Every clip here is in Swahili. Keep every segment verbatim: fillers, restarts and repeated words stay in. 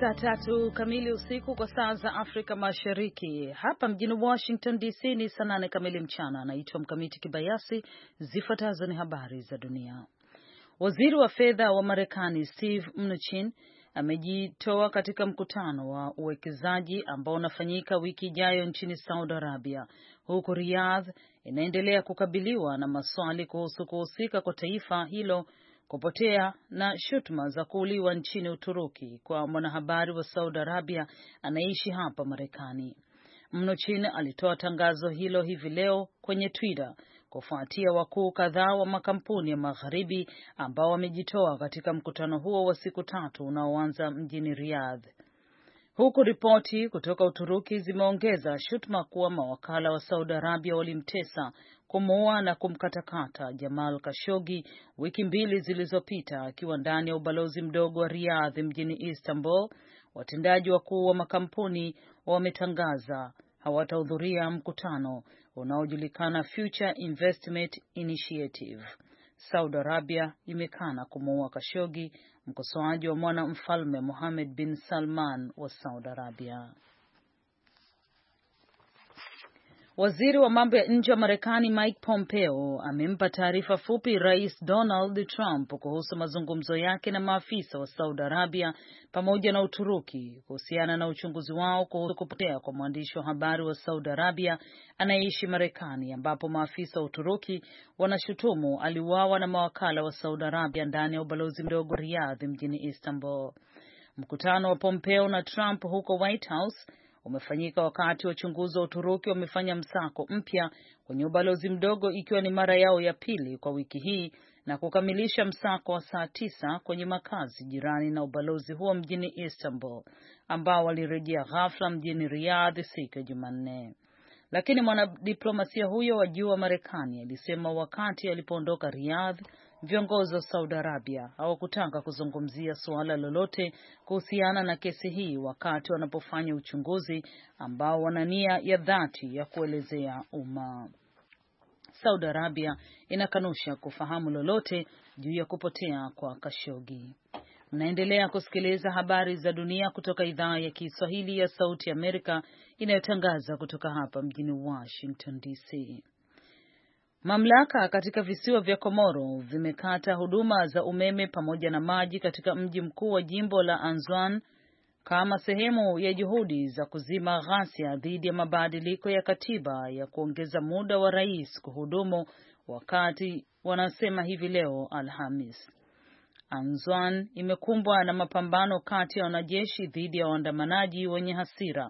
Saa tatu kamili usiku kwa saa za Afrika Mashariki. Hapa mjini Washington D C ni saa nane kamili mchana. Anaitwa Mkamiti Kibayasi. Zifuatazo ni habari za dunia. Waziri wa fedha wa Marekani Steve Mnuchin amejitoa katika mkutano wa uwekezaji ambao unafanyika wiki ijayo nchini Saudi Arabia, huku Riyadh inaendelea kukabiliwa na maswali kuhusu kuhusika kwa taifa hilo kupotea na shutuma za kuuliwa nchini Uturuki kwa mwanahabari wa Saudi Arabia anaishi hapa Marekani. Mnuchin alitoa tangazo hilo hivi leo kwenye Twitter kufuatia wakuu kadhaa wa makampuni ya magharibi ambao wamejitoa katika mkutano huo wa siku tatu unaoanza mjini Riyadh. Huku ripoti kutoka Uturuki zimeongeza shutuma kuwa mawakala wa Saudi Arabia walimtesa, kumuua na kumkatakata Jamal Khashoggi wiki mbili zilizopita akiwa ndani ya ubalozi mdogo wa Riyadh mjini Istanbul. Watendaji wakuu wa makampuni wametangaza hawatahudhuria mkutano unaojulikana Future Investment Initiative. Saudi Arabia imekana kumuua Khashoggi, mkosoaji wa mwana mfalme Mohammed bin Salman wa Saudi Arabia. Waziri wa mambo ya nje wa Marekani Mike Pompeo amempa taarifa fupi Rais Donald Trump kuhusu mazungumzo yake na maafisa wa Saudi Arabia pamoja na Uturuki kuhusiana na uchunguzi wao kuhusu kupotea kwa mwandishi wa habari wa Saudi Arabia anayeishi Marekani, ambapo maafisa wa Uturuki wanashutumu aliuawa na mawakala wa Saudi Arabia ndani ya ubalozi mdogo Riyadh mjini Istanbul. Mkutano wa Pompeo na Trump huko White House umefanyika wakati wachunguzi wa Uturuki wamefanya msako mpya kwenye ubalozi mdogo, ikiwa ni mara yao ya pili kwa wiki hii, na kukamilisha msako wa saa tisa kwenye makazi jirani na ubalozi huo mjini Istanbul, ambao walirejea ghafla mjini Riyadh siku ya Jumanne. Lakini mwanadiplomasia huyo wa juu wa Marekani alisema wakati alipoondoka Riyadh, viongozi wa Saudi Arabia hawakutaka kuzungumzia suala lolote kuhusiana na kesi hii wakati wanapofanya uchunguzi ambao wana nia ya dhati ya kuelezea umma. Saudi Arabia inakanusha kufahamu lolote juu ya kupotea kwa Khashoggi. Mnaendelea kusikiliza habari za dunia kutoka idhaa ya Kiswahili ya Sauti Amerika inayotangaza kutoka hapa mjini Washington D C. Mamlaka katika visiwa vya Komoro vimekata huduma za umeme pamoja na maji katika mji mkuu wa jimbo la Anzwan kama sehemu ya juhudi za kuzima ghasia dhidi ya mabadiliko ya katiba ya kuongeza muda wa rais kuhudumu, wakati wanasema hivi leo Alhamis. Anzwan imekumbwa na mapambano kati ya wanajeshi dhidi ya waandamanaji wenye hasira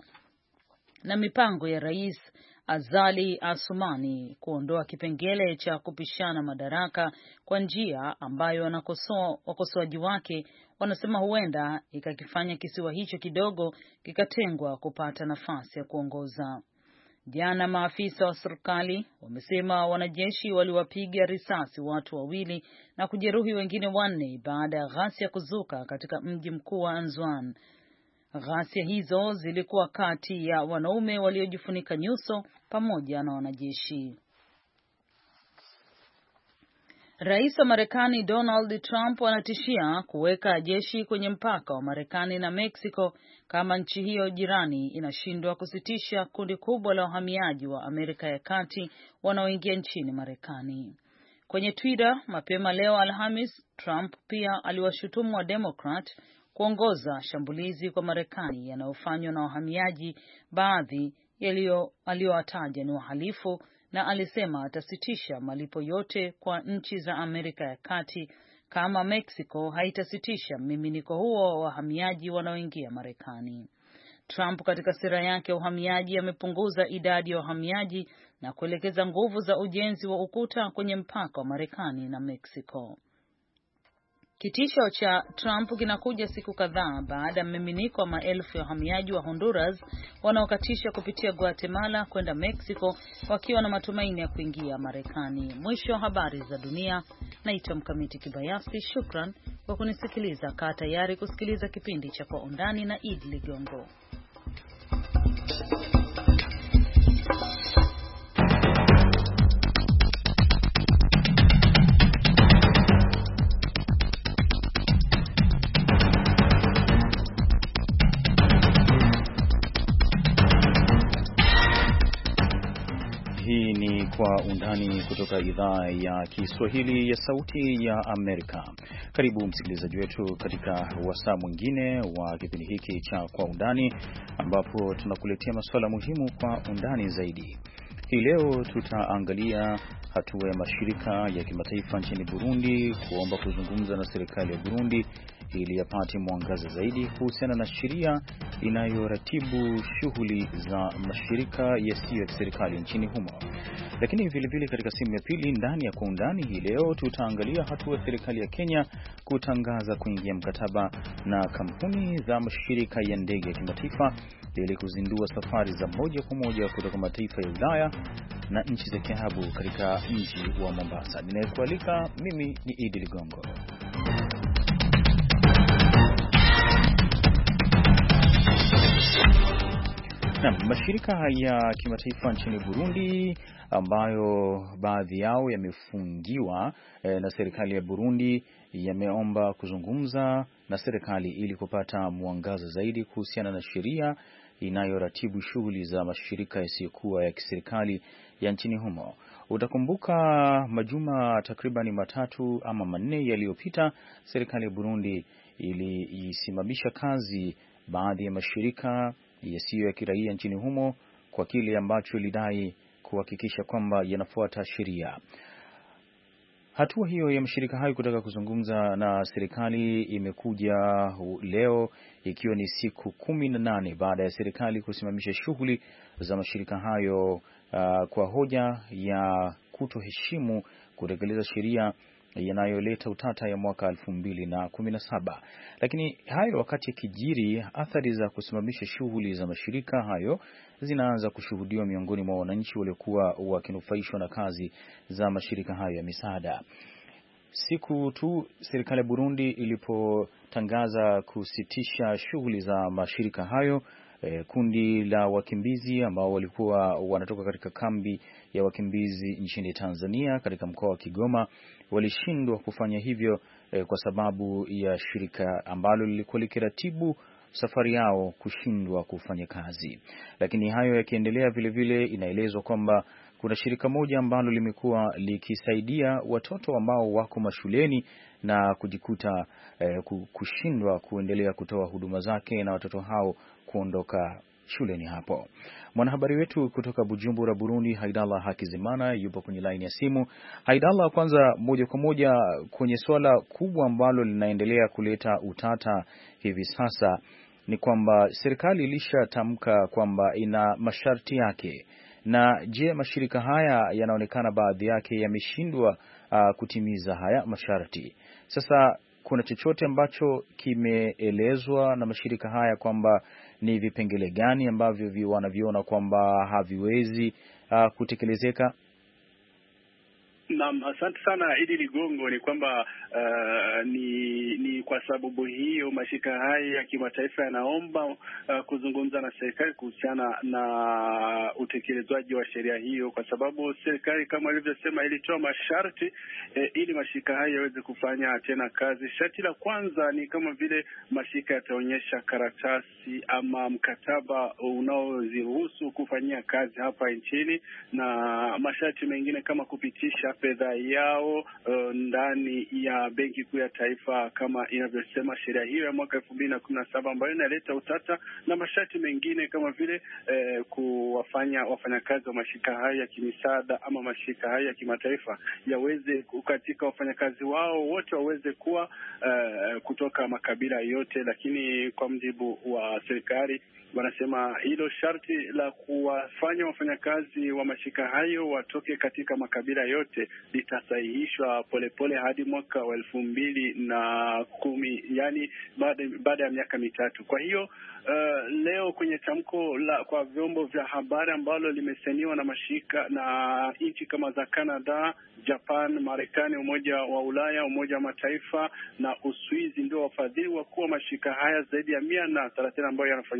na mipango ya rais Azali Asumani kuondoa kipengele cha kupishana madaraka kwa njia ambayo wanakosoa wakosoaji wake wanasema huenda ikakifanya kisiwa hicho kidogo kikatengwa kupata nafasi ya kuongoza. Jana maafisa wa serikali wamesema wanajeshi waliwapiga risasi watu wawili na kujeruhi wengine wanne baada ya ghasia kuzuka katika mji mkuu wa Anzwan. Ghasia hizo zilikuwa kati ya wanaume waliojifunika nyuso pamoja na wanajeshi. Rais wa Marekani Donald Trump anatishia kuweka jeshi kwenye mpaka wa Marekani na Mexico kama nchi hiyo jirani inashindwa kusitisha kundi kubwa la wahamiaji wa Amerika ya Kati wanaoingia nchini Marekani. Kwenye Twitter mapema leo Alhamis, Trump pia aliwashutumu wa Democrat kuongoza shambulizi kwa Marekani yanayofanywa na wahamiaji, baadhi aliyowataja ni wahalifu, na alisema atasitisha malipo yote kwa nchi za Amerika ya Kati kama Mexico haitasitisha mmiminiko huo wa wahamiaji wanaoingia Marekani. Trump katika sera yake ya uhamiaji amepunguza idadi ya wahamiaji na kuelekeza nguvu za ujenzi wa ukuta kwenye mpaka wa Marekani na Mexico. Kitisho cha Trump kinakuja siku kadhaa baada ya mmiminiko wa maelfu ya wahamiaji wa Honduras wanaokatisha kupitia Guatemala kwenda Mexico wakiwa na matumaini ya kuingia Marekani. Mwisho wa habari za dunia. Naitwa Mkamiti Kibayasi. Shukran kwa kunisikiliza. Kaa tayari kusikiliza kipindi cha Kwa Undani na Idi Ligongo. Kwa Undani kutoka idhaa ya Kiswahili ya Sauti ya Amerika. Karibu msikilizaji wetu katika wasaa mwingine wa kipindi hiki cha Kwa Undani, ambapo tunakuletea masuala muhimu kwa undani zaidi. Hii leo tutaangalia hatua ya mashirika ya kimataifa nchini Burundi kuomba kuzungumza na serikali ya Burundi ili yapate mwangaza zaidi kuhusiana na sheria inayoratibu shughuli za mashirika yasiyo ya kiserikali nchini humo. Lakini vile vile katika sehemu ya pili ndani ya Kwa Undani hii leo tutaangalia hatua ya serikali ya Kenya kutangaza kuingia mkataba na kampuni za mashirika ya ndege ya kimataifa ili kuzindua safari za moja kwa moja kutoka mataifa ya Ulaya na nchi za Kiarabu katika mji wa Mombasa. Ninayekualika mimi ni Idi Ligongo. Na mashirika ya kimataifa nchini Burundi ambayo baadhi yao yamefungiwa eh, na serikali ya Burundi yameomba kuzungumza na serikali ili kupata mwangaza zaidi kuhusiana na sheria inayoratibu shughuli za mashirika yasiyokuwa ya kiserikali ya nchini humo. Utakumbuka majuma takribani matatu ama manne yaliyopita, serikali ya Burundi ilisimamisha kazi baadhi ya mashirika yasiyo ya kiraia nchini humo kwa kile ambacho ilidai kuhakikisha kwamba yanafuata sheria. Hatua hiyo ya mashirika hayo kutaka kuzungumza na serikali imekuja leo ikiwa ni siku kumi na nane baada ya serikali kusimamisha shughuli za mashirika hayo uh, kwa hoja ya kutoheshimu kutekeleza sheria yanayoleta utata ya mwaka elfu mbili na kumi na saba. Lakini hayo wakati ya kijiri, athari za kusimamisha shughuli za mashirika hayo zinaanza kushuhudiwa miongoni mwa wananchi waliokuwa wakinufaishwa na kazi za mashirika hayo ya misaada. Siku tu serikali ya Burundi ilipotangaza kusitisha shughuli za mashirika hayo, E, kundi la wakimbizi ambao walikuwa wanatoka katika kambi ya wakimbizi nchini Tanzania katika mkoa wa Kigoma walishindwa kufanya hivyo e, kwa sababu ya shirika ambalo lilikuwa likiratibu safari yao kushindwa kufanya kazi. Lakini hayo yakiendelea, vile vile inaelezwa kwamba kuna shirika moja ambalo limekuwa likisaidia watoto ambao wako mashuleni na kujikuta eh, kushindwa kuendelea kutoa huduma zake na watoto hao kuondoka shuleni hapo. Mwanahabari wetu kutoka Bujumbura, Burundi, Haidallah Hakizimana yupo kwenye line ya simu. Haidallah, kwanza moja kwa moja kwenye swala kubwa ambalo linaendelea kuleta utata hivi sasa ni kwamba serikali ilishatamka kwamba ina masharti yake. Na je, mashirika haya yanaonekana baadhi yake yameshindwa uh, kutimiza haya masharti. Sasa kuna chochote ambacho kimeelezwa na mashirika haya kwamba ni vipengele gani ambavyo wanaviona kwamba haviwezi uh, kutekelezeka? Naam, asante sana Idi Ligongo. Ni kwamba uh, ni ni kwa sababu hiyo mashirika haya ya kimataifa yanaomba uh, kuzungumza na serikali kuhusiana na utekelezwaji wa sheria hiyo, kwa sababu serikali kama ilivyosema ilitoa masharti eh, ili mashirika haya yaweze kufanya tena kazi. Sharti la kwanza ni kama vile mashirika yataonyesha karatasi ama mkataba unaoziruhusu kufanyia kazi hapa nchini, na masharti mengine kama kupitisha fedha yao uh, ndani ya Benki Kuu ya Taifa kama inavyosema sheria hiyo ya mwaka elfu mbili na kumi na saba ambayo inaleta utata, na masharti mengine kama vile eh, kuwafanya wafanyakazi wa mashirika haya ya kimisaada ama mashirika haya ya kimataifa yaweze katika wafanyakazi wao wote waweze kuwa uh, kutoka makabila yote. Lakini kwa mjibu wa serikali wanasema hilo sharti la kuwafanya wafanyakazi wa mashirika hayo watoke katika makabila yote litasahihishwa polepole hadi mwaka wa elfu mbili na kumi, yani baada baada ya miaka mitatu. Kwa hiyo uh, leo kwenye tamko la kwa vyombo vya habari ambalo limesainiwa na mashirika na nchi kama za Canada, Japan, Marekani, Umoja wa Ulaya, Umoja wa Mataifa na Uswizi ndio wafadhili wakuu wa mashirika haya zaidi ya mia na thelathini ambayo yanafanyia kazi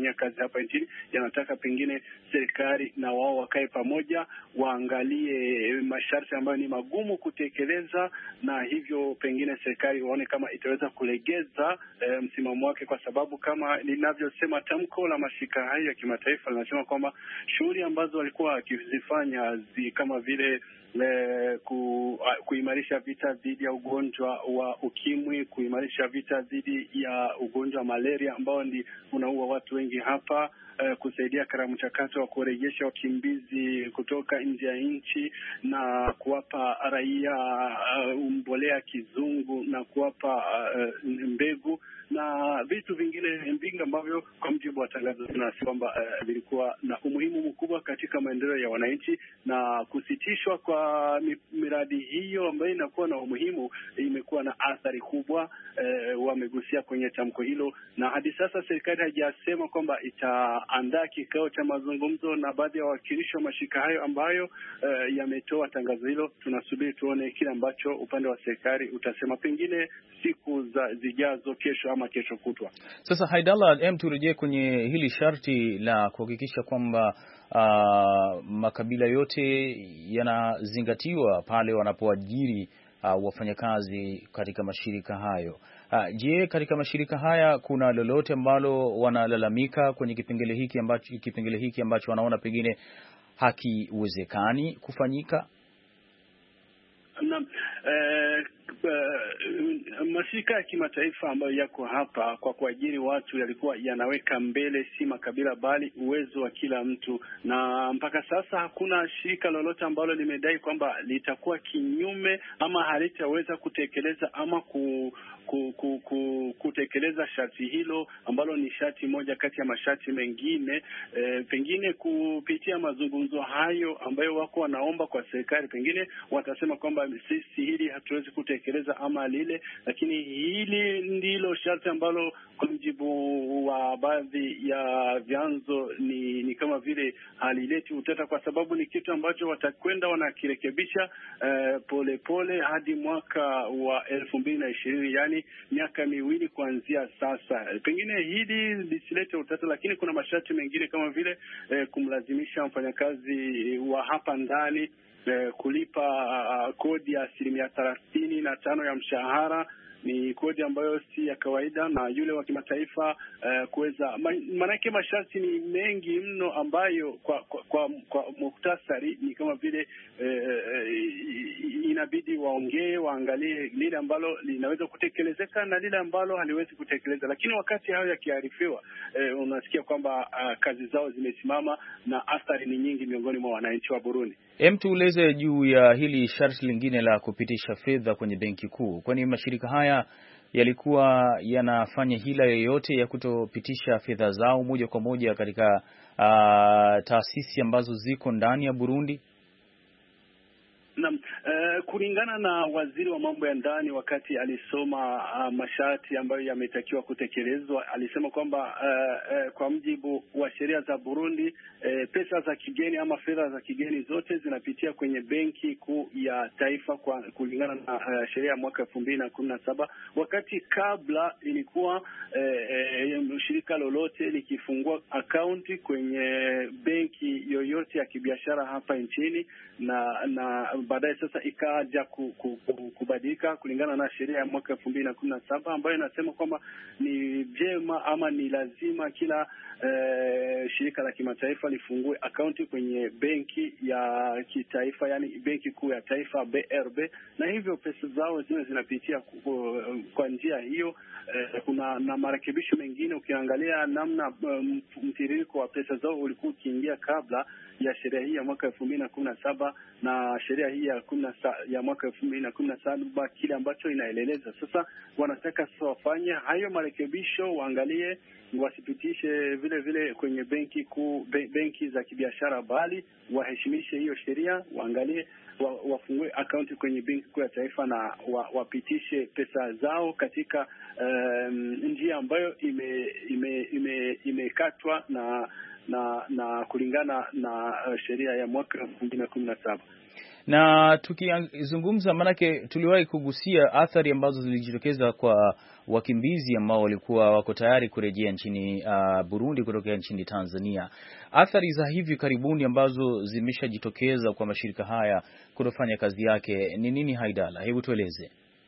hapa nchini yanataka pengine serikali na wao wakae pamoja, waangalie masharti ambayo ni magumu kutekeleza, na hivyo pengine serikali waone kama itaweza kulegeza e, msimamo wake, kwa sababu kama linavyosema tamko la mashirika hayo ya kimataifa linasema kwamba shughuli ambazo walikuwa wakizifanya zi, kama vile Le, ku, kuimarisha vita dhidi ya ugonjwa wa ukimwi, kuimarisha vita dhidi ya ugonjwa wa malaria ambao ndi unaua watu wengi hapa, uh, kusaidia katika mchakato wa kurejesha wakimbizi kutoka nje ya nchi na kuwapa raia uh, mbolea kizungu na kuwapa uh, mbegu na vitu vingine vingi ambavyo kwa mjibu wa tangazo tunasema kwamba uh, vilikuwa na umuhimu mkubwa katika maendeleo ya wananchi, na kusitishwa kwa miradi hiyo ambayo inakuwa na umuhimu imekuwa na athari kubwa. Uh, wamegusia kwenye tamko hilo, na hadi sasa serikali haijasema kwamba itaandaa kikao cha mazungumzo na baadhi ya wawakilishi wa mashirika hayo ambayo uh, yametoa tangazo hilo. Tunasubiri tuone kile ambacho upande wa serikali utasema pengine siku za zijazo, kesho ama kesho kutwa. Sasa Haidallah, em turejee kwenye hili sharti la kuhakikisha kwamba uh, makabila yote yanazingatiwa pale wanapoajiri uh, wafanyakazi katika mashirika hayo. Uh, je, katika mashirika haya kuna lolote ambalo wanalalamika kwenye kipengele hiki ambacho kipengele hiki ambacho wanaona pengine hakiwezekani kufanyika? Naam, eh, uh, mashirika ya kimataifa ambayo yako hapa kwa kuajiri watu yalikuwa yanaweka mbele si makabila bali uwezo wa kila mtu, na mpaka sasa hakuna shirika lolote ambalo limedai kwamba litakuwa kinyume ama halitaweza kutekeleza ama ku Ku, ku, ku, kutekeleza sharti hilo ambalo ni sharti moja kati ya masharti mengine. E, pengine kupitia mazungumzo hayo ambayo wako wanaomba kwa serikali, pengine watasema kwamba sisi hili hatuwezi kutekeleza ama lile, lakini hili ndilo sharti ambalo kwa mjibu wa baadhi ya vyanzo ni, ni kama vile halileti utata, kwa sababu ni kitu ambacho watakwenda wanakirekebisha e, pole pole hadi mwaka wa elfu mbili na ishirini, yani miaka miwili kuanzia sasa. Pengine hili lisilete utata, lakini kuna masharti mengine kama vile eh, kumlazimisha mfanyakazi wa hapa ndani eh, kulipa uh, kodi ya asilimia thelathini na tano ya mshahara. Ni kodi ambayo si ya kawaida, na yule wa kimataifa uh, kuweza maanake masharti ni mengi mno ambayo kwa kwa, kwa, kwa muhtasari ni kama vile uh, inabidi waongee waangalie lile ambalo linaweza kutekelezeka na lile ambalo haliwezi kutekeleza, lakini wakati hayo yakiarifiwa uh, unasikia kwamba uh, kazi zao zimesimama na athari ni nyingi miongoni mwa wananchi wa Burundi. Hem, tueleze juu ya hili sharti lingine la kupitisha fedha kwenye benki kuu. Kwani mashirika haya yalikuwa yanafanya hila yoyote ya kutopitisha fedha zao moja kwa moja katika uh, taasisi ambazo ziko ndani ya Burundi? Na uh, kulingana na waziri wa mambo ya ndani wakati alisoma uh, masharti ambayo yametakiwa kutekelezwa, alisema kwamba uh, uh, kwa mjibu wa sheria za Burundi uh, pesa za kigeni ama fedha za kigeni zote zinapitia kwenye benki kuu ya taifa kwa kulingana na uh, sheria ya mwaka elfu mbili na kumi na saba, wakati kabla ilikuwa uh, uh, shirika lolote likifungua akaunti kwenye benki yoyote ya kibiashara hapa nchini na na baadaye sasa ikaja kubadilika kulingana na sheria ya mwaka elfu mbili na kumi na saba ambayo inasema kwamba ni vyema ama ni lazima kila eh, shirika la kimataifa lifungue akaunti kwenye benki ya kitaifa, yani benki kuu ya taifa B R B, na hivyo pesa zao zile zinapitia kwa njia hiyo. Eh, kuna na marekebisho mengine ukiangalia namna um, mtiririko wa pesa zao ulikuwa ukiingia kabla ya sheria hii ya mwaka elfu mbili na kumi na saba na sheria hii ya ya mwaka elfu mbili na kumi na saba kile ambacho inaeleleza sasa, wanataka sasa wafanye hayo marekebisho, waangalie wasipitishe vile vile kwenye benki kuu benki za kibiashara, bali waheshimishe hiyo sheria, waangalie wa, wafungue akaunti kwenye benki kuu ya taifa na wa, wapitishe pesa zao katika um, njia ambayo ime ime imekatwa ime na na na kulingana na uh, sheria ya mwaka elfu mbili na kumi na saba. Na tukizungumza, manake tuliwahi kugusia athari ambazo zilijitokeza kwa wakimbizi ambao walikuwa wako tayari kurejea nchini uh, Burundi kutokea nchini Tanzania. Athari za hivi karibuni ambazo zimeshajitokeza kwa mashirika haya kutofanya kazi yake ni nini, Haidala? Hebu tueleze.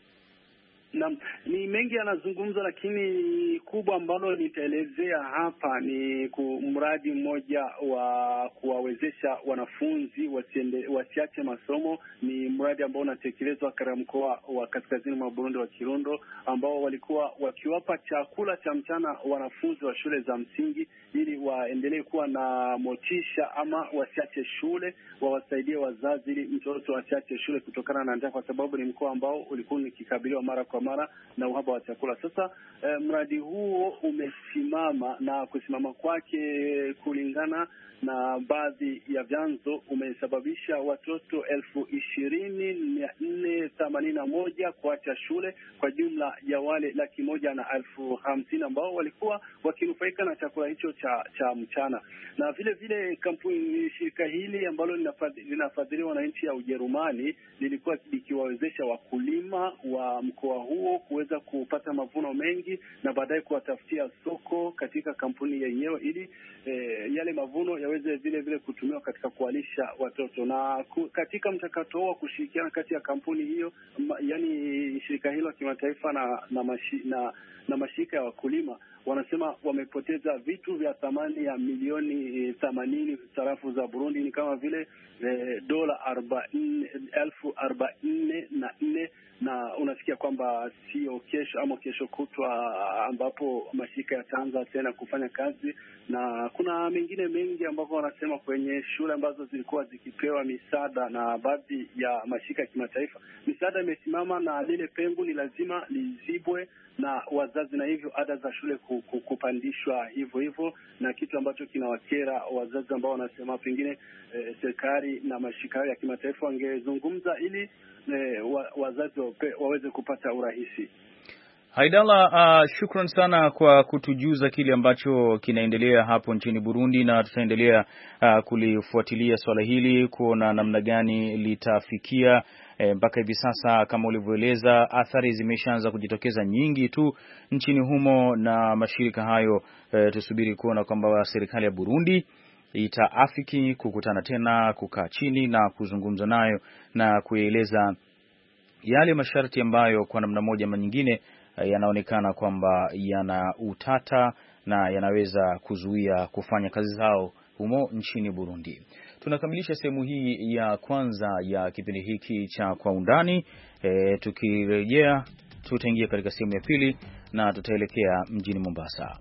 Naam, ni mengi yanazungumzwa, lakini kubwa ambalo nitaelezea hapa ni mradi mmoja wa kuwawezesha wanafunzi wasiende, wasiache masomo. Ni mradi ambao unatekelezwa katika mkoa wa kaskazini mwa Burundi wa Kirundo, ambao walikuwa wakiwapa chakula cha mchana wanafunzi wa shule za msingi ili waendelee kuwa na motisha ama wasiache shule, wawasaidie wazazi ili mtoto asiache shule kutokana na njaa, kwa sababu ni mkoa ambao ulikuwa ukikabiliwa mara kwa mara na uhaba wa chakula. Sasa eh, mradi huo umesimama, na kusimama kwake kulingana na baadhi ya vyanzo umesababisha watoto elfu ishirini mia nne themanini na moja kuacha shule, kwa jumla ya wale laki moja na elfu hamsini ambao walikuwa wakinufaika na chakula hicho cha cha mchana. Na vile vile kampuni shirika hili ambalo linafadhiliwa na nchi ya Ujerumani lilikuwa likiwawezesha wakulima wa mkoa huo kuweza kupata mavuno mengi na baadaye kuwatafutia soko katika kampuni yenyewe ili eh, yale mavuno yaweze vile vile kutumiwa katika kuwalisha watoto. Na ku, katika mchakato wa kushirikiana kati ya kampuni hiyo, ma, yani shirika hilo kimataifa na na, mashi, na na mashirika ya wakulima, wanasema wamepoteza vitu vya thamani ya milioni themanini sarafu za Burundi, ni kama vile eh, dola arobaini elfu arobaini na nne, na unasikia kwamba sio kesho ama kesho kutwa ambapo mashirika yataanza tena kufanya kazi. Na kuna mengine mengi ambapo wanasema kwenye shule ambazo zilikuwa zikipewa misaada na baadhi ya mashirika ya kimataifa, misaada imesimama na lile pengo ni lazima lizibwe na wazazi, na hivyo ada za shule kupandishwa hivyo hivyo, na kitu ambacho kinawakera wazazi ambao wanasema pengine eh, serikali na mashirika ya kimataifa wangezungumza ili eh, wa, wazazi wape, waweze kupata urahisi. Haidala, uh, shukran sana kwa kutujuza kile ambacho kinaendelea hapo nchini Burundi, na tutaendelea uh, kulifuatilia swala hili kuona namna gani litafikia. Mpaka e, hivi sasa kama ulivyoeleza, athari zimeshaanza kujitokeza nyingi tu nchini humo, na mashirika hayo e, tusubiri kuona kwamba serikali ya Burundi itaafiki kukutana tena, kukaa chini na kuzungumza nayo na kueleza yale masharti ambayo kwa namna moja ama nyingine e, yanaonekana kwamba yana utata na yanaweza kuzuia kufanya kazi zao humo nchini Burundi. Tunakamilisha sehemu hii ya kwanza ya kipindi hiki cha Kwa Undani. E, tukirejea tutaingia katika sehemu ya pili na tutaelekea mjini Mombasa.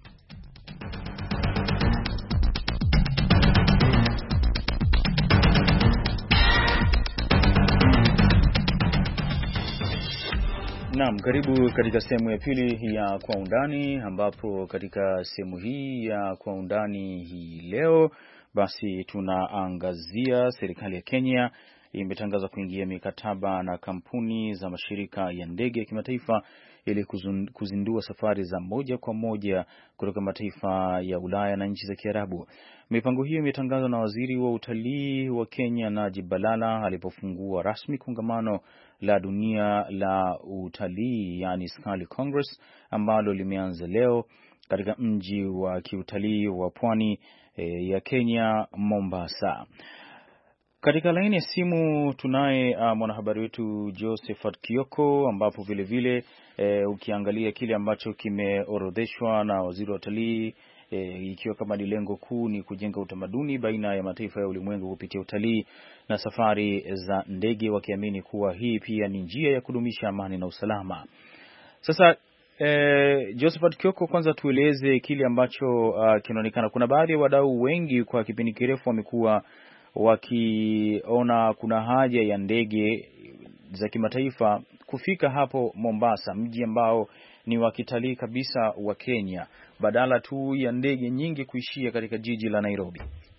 Naam, karibu katika sehemu ya pili ya Kwa Undani, ambapo katika sehemu hii ya Kwa Undani hii leo basi tunaangazia serikali ya Kenya imetangaza kuingia mikataba na kampuni za mashirika ya ndege ya kimataifa ili kuzindua safari za moja kwa moja kutoka mataifa ya Ulaya na nchi za Kiarabu. Mipango hiyo imetangazwa na waziri wa utalii wa Kenya Najib Balala alipofungua rasmi kongamano la dunia la utalii, yani Skali Congress, ambalo limeanza leo katika mji wa kiutalii wa pwani e, ya Kenya, Mombasa. Katika laini ya simu tunaye uh, mwanahabari wetu Josephat Kioko, ambapo vile vile e, ukiangalia kile ambacho kimeorodheshwa na waziri wa utalii e, ikiwa kama ni lengo kuu ni kujenga utamaduni baina ya mataifa ya ulimwengu kupitia utalii na safari za ndege, wakiamini kuwa hii pia ni njia ya kudumisha amani na usalama. Sasa Eh, Josephat Kioko, kwanza tueleze kile ambacho uh, kinaonekana. Kuna baadhi ya wadau wengi kwa kipindi kirefu wamekuwa wakiona kuna haja ya ndege za kimataifa kufika hapo Mombasa, mji ambao ni wa kitalii kabisa wa Kenya, badala tu ya ndege nyingi kuishia katika jiji la Nairobi.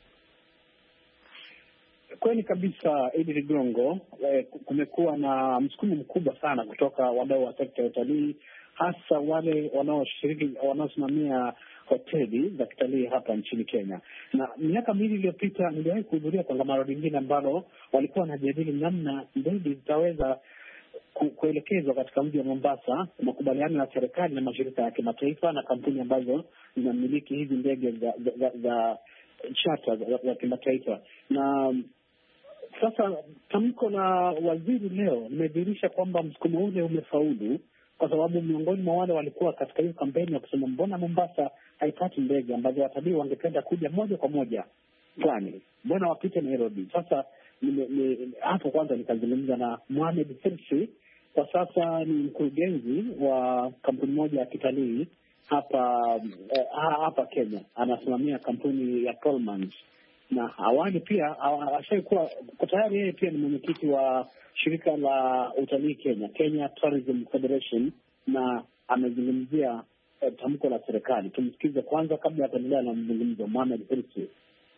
Kweli kabisa, Idi Ligongo, eh, kumekuwa na msukumo mkubwa sana kutoka wadau wa sekta ya utalii, hasa wale wanaoshiriki wanaosimamia hoteli za kitalii hapa nchini Kenya. Na miaka miwili iliyopita niliwahi kuhudhuria kongamano lingine ambalo walikuwa wanajadili namna ndege zitaweza ku, kuelekezwa katika mji wa Mombasa, makubaliano ya serikali na mashirika ya kimataifa na kampuni ambazo zinamiliki hizi ndege za za, za, za charter za, za kimataifa. Na sasa tamko la waziri leo limedhihirisha kwamba msukumo ule umefaulu, kwa sababu miongoni mwa wale walikuwa katika hiyo kampeni wa kusema mbona Mombasa haipati ndege ambazo watalii wangependa kuja moja kwa moja pwani, mbona wapite Nairobi? Sasa hapo kwanza nikazungumza na Mohamed Hirsi, kwa sasa ni mkurugenzi wa kampuni moja ya kitalii hapa eh, hapa Kenya, anasimamia kampuni ya Coleman. Na awali pia ashaikuwa tayari, yeye pia ni mwenyekiti wa shirika la utalii Kenya, Kenya Tourism Federation, na amezungumzia eh, tamko la serikali. Tumsikize kwanza kabla ya kuendelea na mzungumzo. Mohamed Hirsi: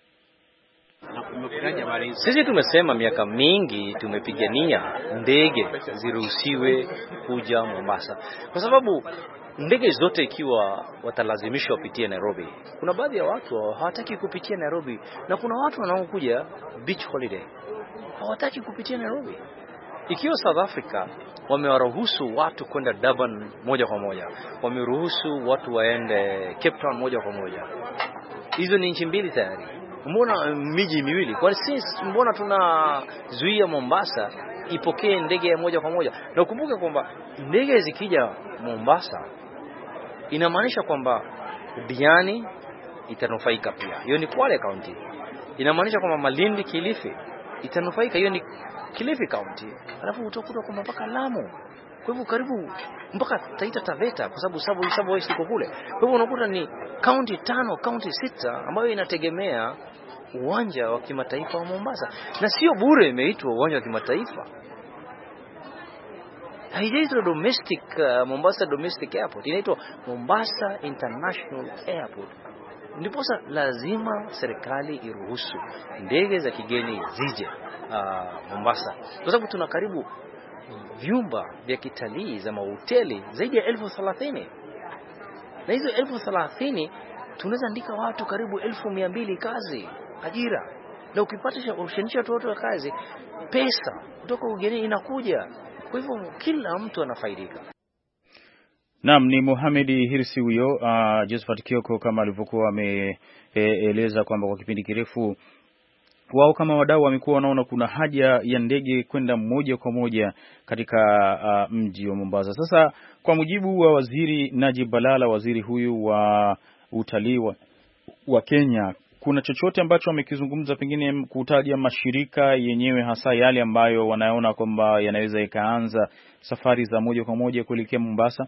Sisi tumesema miaka mingi tumepigania ndege ziruhusiwe kuja Mombasa, kwa sababu ndege zote ikiwa watalazimishwa wapitie Nairobi, kuna baadhi ya watu hawataki kupitia Nairobi, na kuna watu wanaokuja beach holiday hawataki kupitia Nairobi. Ikiwa South Africa wamewaruhusu watu kwenda Durban moja kwa moja, wameruhusu watu waende Cape Town moja kwa moja, hizo ni nchi mbili tayari. Mbona miji miwili? Kwa sisi mbona tunazuia Mombasa ipokee ndege ya moja kwa moja? Na ukumbuke kwamba ndege zikija Mombasa inamaanisha kwamba Diani itanufaika pia, hiyo ni Kwale County. Inamaanisha kwamba Malindi, Kilifi itanufaika, hiyo ni Kilifi County. Alafu utakuta kwamba mpaka Lamu, kwa hivyo karibu mpaka Taita Taveta, kwa sababu sababu sababu wao siko kule. Kwa hivyo unakuta ni county tano, county sita ambayo inategemea uwanja wa kimataifa wa Mombasa. Na sio bure imeitwa uwanja wa kimataifa. Haijaitwa domestic uh, Mombasa domestic airport, inaitwa Mombasa International Airport. Ndipo lazima serikali iruhusu ndege za kigeni zije uh, Mombasa, kwa sababu tuna karibu vyumba vya kitalii za mahoteli zaidi ya elfu thelathini. Na hizo elfu thelathini tunaweza andika watu karibu elfu mia mbili kazi, ajira. Na ukipata ushanisha watu wa kazi, pesa kutoka ugenini inakuja. Kwa hivyo kila mtu anafaidika. Naam, ni Mohamed Hirsi huyo. Uh, Josephat Kioko kama alivyokuwa ameeleza e, kwamba kwa kipindi kirefu wao kama wadau wamekuwa wanaona kuna haja ya ndege kwenda moja kwa moja katika uh, mji wa Mombasa. Sasa kwa mujibu wa Waziri Najib Balala, waziri huyu wa utalii wa, wa Kenya, kuna chochote ambacho wamekizungumza, pengine kutaja mashirika yenyewe hasa yale ambayo wanaona kwamba yanaweza ikaanza safari za moja kwa moja kuelekea Mombasa?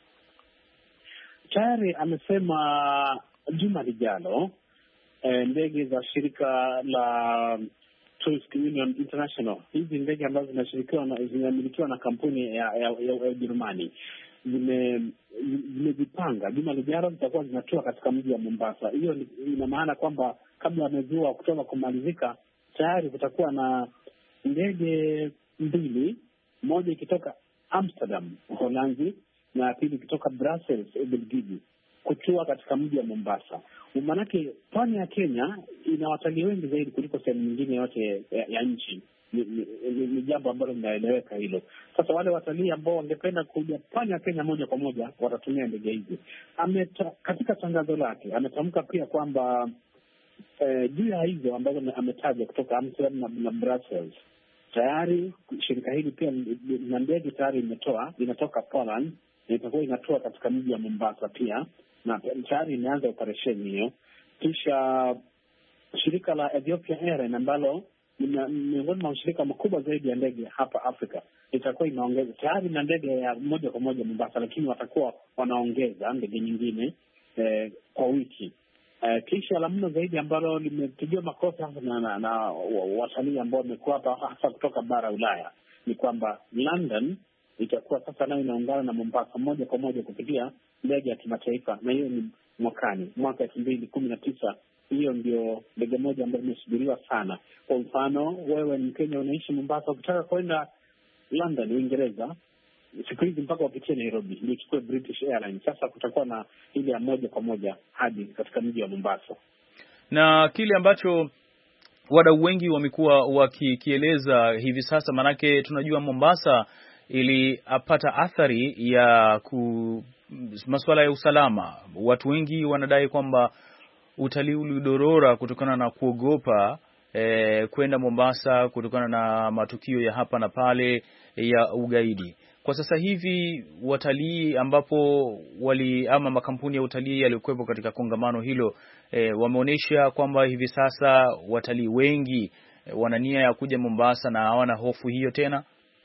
Tayari amesema juma lijalo E, ndege za shirika la Tourist Union International, hizi ndege ambazo zinashirikiwa na zinamilikiwa na kampuni ya ya Ujerumani, zime zimejipanga juma lijalo zitakuwa zinatua katika mji wa Mombasa. Hiyo ina maana kwamba kabla ya mwezi wa Oktoba kumalizika, tayari kutakuwa na ndege mbili, moja ikitoka Amsterdam, Uholanzi, na pili kutoka Brussels, Ubelgiji, kutua katika mji wa Mombasa. Maanake pwani ya Kenya ina watalii wengi zaidi kuliko sehemu nyingine yote ya, ya nchi. Ni, ni, ni, ni jambo ambalo linaeleweka hilo. Sasa wale watalii ambao wangependa kuja pwani ya Kenya moja kwa moja watatumia ndege hizi. Ameta, katika tangazo lake ametamka pia kwamba eh, juu ya hizo ambazo ametaja kutoka Amsterdam na, na Brussels, tayari shirika hili pia na ndege tayari imetoa inatoka Poland na itakuwa inatoa katika mji wa Mombasa pia, na tayari imeanza operesheni hiyo. Kisha shirika la Ethiopia Airlines ambalo ni miongoni mwa mashirika makubwa zaidi ya ndege hapa Afrika itakuwa inaongeza tayari na ndege ya moja kwa moja Mombasa, lakini watakuwa wanaongeza ndege nyingine eh, kwa wiki. Eh, kisha la mno zaidi ambalo limepigiwa makosa na, na, na watalii ambao wamekuwa hapa hasa kutoka bara Ulaya ni kwamba London itakuwa sasa nayo inaungana na Mombasa moja kwa moja kupitia ndege ya kimataifa, na hiyo ni mwakani, mwaka elfu mbili kumi na tisa. Hiyo ndio ndege moja ambayo imesubiriwa sana. Kwa mfano, wewe ni Mkenya unaishi Mombasa, ukitaka kwenda London, Uingereza, siku hizi mpaka wapitie Nairobi ndio chukue British Airlines. Sasa kutakuwa na ile ya moja kwa moja hadi katika mji wa Mombasa. Na kile ambacho wadau wengi wamekuwa wakikieleza hivi sasa, manake tunajua Mombasa ilipata athari ya ku masuala ya usalama. Watu wengi wanadai kwamba utalii ulidorora kutokana na kuogopa eh, kwenda Mombasa kutokana na matukio ya hapa na pale ya ugaidi. Kwa sasa hivi watalii ambapo wali ama makampuni ya utalii yaliyokuwepo katika kongamano hilo e, wameonyesha kwamba hivi sasa watalii wengi e, wana nia ya kuja Mombasa na hawana hofu hiyo tena.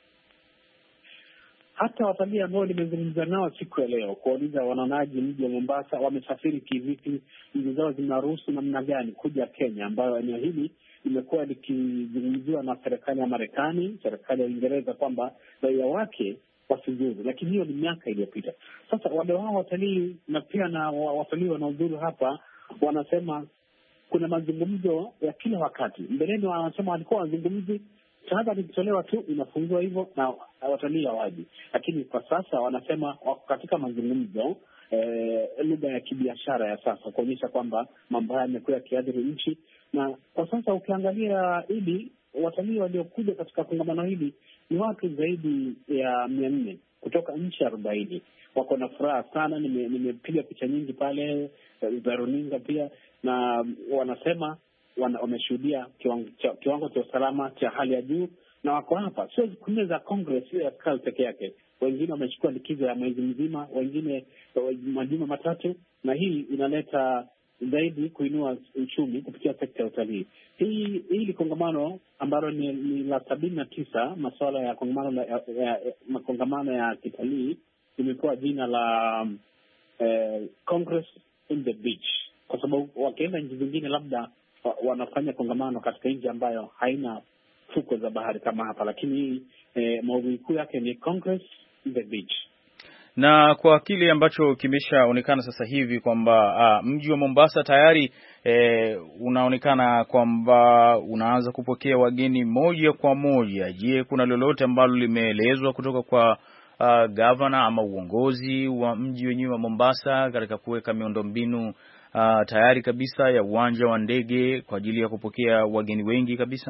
Hata watalii ambao nimezungumza nao siku ya leo kuuliza wanaonaje mji wa Mombasa, wamesafiri kivipi, nchi zao zinaruhusu namna gani kuja Kenya, ambayo eneo hili limekuwa likizungumziwa na serikali ya Marekani, serikali ya Uingereza kwamba raia wake wasizuru, lakini hiyo ni miaka iliyopita. Sasa wale wao watalii na pia na watalii wanaozuru hapa wanasema kuna mazungumzo ya kila wakati. Mbeleni wanasema walikuwa wazungumzi, shahada likitolewa tu inafungua hivyo na watalii hawaji, lakini kwa sasa wanasema wako katika mazungumzo eh, lugha ya kibiashara ya sasa kuonyesha kwamba mambo haya yamekuwa yakiathiri nchi. Na kwa sasa ukiangalia ili watalii waliokuja katika kongamano hili ni watu zaidi ya mia nne kutoka nchi arobaini. Wako na furaha sana. Nimepiga nime picha nyingi pale za runinga pia, na wanasema wameshuhudia kiwango cha kiwango cha usalama cha hali ya juu, na wako hapa sio siku nne za Congress ya askari peke yake. Wengine wamechukua likizo ya mwezi mzima, wengine majuma matatu, na hii inaleta zaidi kuinua uchumi kupitia sekta ya utalii. Hii hili kongamano ambalo ni, ni la sabini na tisa, masuala ya kongamano ya, ya, ya kongamano ya kitalii limepewa jina la eh, Congress in the Beach, kwa sababu wakienda nchi zingine labda wanafanya kongamano katika nchi ambayo haina fuko za bahari kama hapa, lakini eh, maudhui kuu yake ni Congress in the Beach. Na kwa kile ambacho kimeshaonekana sasa hivi kwamba mji wa Mombasa tayari e, unaonekana kwamba unaanza kupokea wageni moja kwa moja. Je, kuna lolote ambalo limeelezwa kutoka kwa uh, governor ama uongozi wa mji wenyewe wa Mombasa katika kuweka miundombinu uh, tayari kabisa ya uwanja wa ndege kwa ajili ya kupokea wageni wengi kabisa?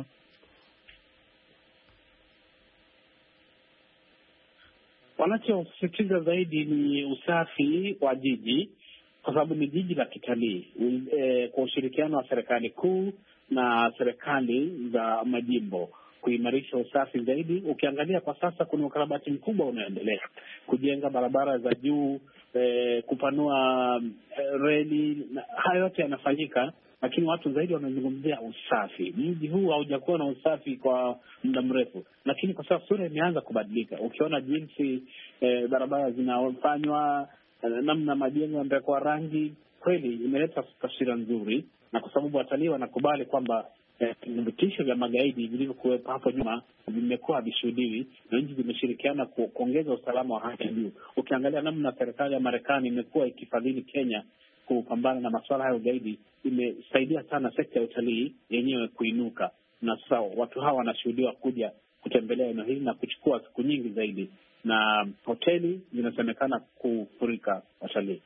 Wanachosisitiza zaidi ni usafi wa jiji, kwa sababu ni jiji la kitalii, e, kwa ushirikiano wa serikali kuu na serikali za majimbo kuimarisha usafi zaidi. Ukiangalia kwa sasa kuna ukarabati mkubwa unaendelea, kujenga barabara za juu, e, kupanua e, reli, na hayo yote yanafanyika, lakini watu zaidi wanazungumzia usafi. Mji huu haujakuwa na usafi kwa muda mrefu, lakini kwa sasa sura imeanza kubadilika. Ukiona jinsi e, barabara zinafanywa, e, namna majengo yamepakwa rangi, kweli imeleta taswira nzuri, na kwa sababu watalii wanakubali kwamba vitisho vya magaidi vilivyokuwepo hapo nyuma vimekuwa vishuhudiwi, na nchi zimeshirikiana ku, kuongeza usalama wa hali ya juu. Ukiangalia namna serikali ya Marekani imekuwa ikifadhili Kenya kupambana na masuala hayo ugaidi, imesaidia sana sekta ya utalii yenyewe kuinuka, na sasa watu hawa wanashuhudiwa kuja kutembelea eneo hili na kuchukua siku nyingi zaidi, na hoteli zinasemekana kufurika watalii.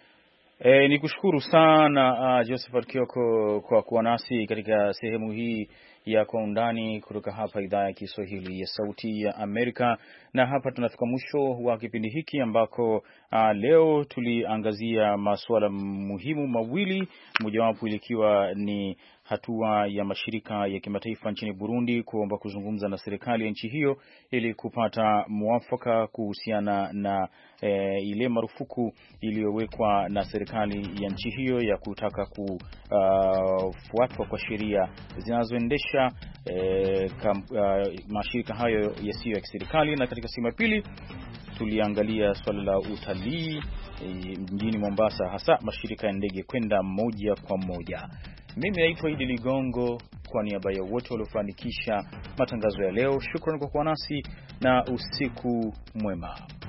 E, ni kushukuru sana uh, Josephat Kioko kwa kuwa nasi katika sehemu hii ya Kwa Undani kutoka hapa idhaa ya Kiswahili ya Sauti ya Amerika. Na hapa tunafika mwisho wa kipindi hiki ambako uh, leo tuliangazia masuala muhimu mawili, mojawapo ilikiwa ni hatua ya mashirika ya kimataifa nchini Burundi kuomba kuzungumza na serikali ya nchi hiyo ili kupata muafaka kuhusiana na e, ile marufuku iliyowekwa na serikali ya nchi hiyo ya kutaka kufuatwa uh, kwa sheria zinazoendesha e, uh, mashirika hayo yasiyo ya kiserikali. Na katika sehemu ya pili tuliangalia swala la utalii e, mjini Mombasa, hasa mashirika ya ndege kwenda moja kwa moja. Mimi naitwa Idi Ligongo, kwa niaba ya wote waliofanikisha matangazo ya leo, shukrani kwa kuwa nasi na usiku mwema.